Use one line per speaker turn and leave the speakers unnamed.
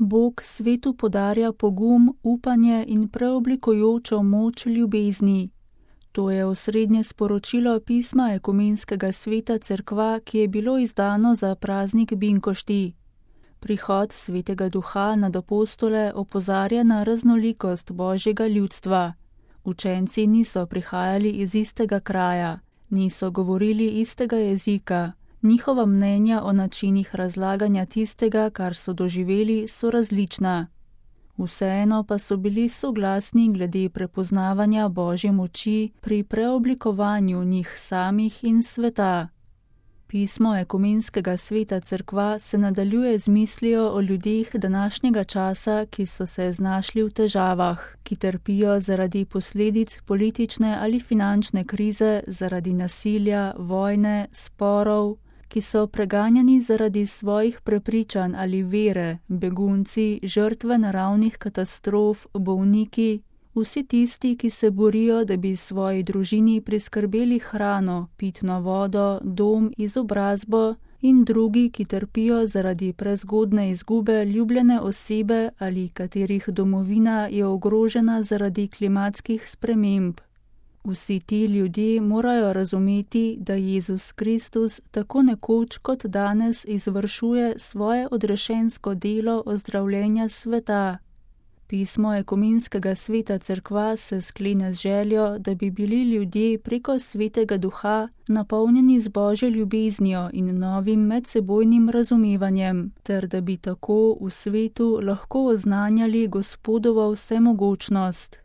Bog svetu podarja pogum, upanje in preoblikujočo moč ljubezni. To je osrednje sporočilo pisma Ekumenskega sveta Cerkva, ki je bilo izdano za praznik Binkošti. Prihod Svetega Duha nad apostole opozarja na raznolikost Božjega ljudstva. Učenci niso prihajali iz istega kraja, niso govorili istega jezika, njihova mnenja o načinih razlaganja tistega, kar so doživeli, so različna. Vseeno pa so bili soglasni glede prepoznavanja Božje moči pri preoblikovanju njih samih in sveta. Pismo Ekumenskega sveta Cerkva se nadaljuje z mislijo o ljudeh današnjega časa, ki so se znašli v težavah, ki trpijo zaradi posledic politične ali finančne krize, zaradi nasilja, vojne, sporov, ki so preganjani zaradi svojih prepričanj ali vere, begunci, žrtve naravnih katastrof, bolniki, vsi tisti, ki se borijo, da bi svoji družini priskrbeli hrano, pitno vodo, dom, izobrazbo, in drugi, ki trpijo zaradi prezgodne izgube ljubljene osebe ali katerih domovina je ogrožena zaradi klimatskih sprememb. Vsi ti ljudje morajo razumeti, da Jezus Kristus tako nekoč kot danes izvršuje svoje odrešensko delo ozdravljenja sveta. Pismo Ekumenskega sveta Cerkva se sklene z željo, da bi bili ljudje preko Svetega Duha napolnjeni z Božjo ljubeznijo in novim medsebojnim razumevanjem, ter da bi tako v svetu lahko oznanjali Gospodovo vsemogočnost.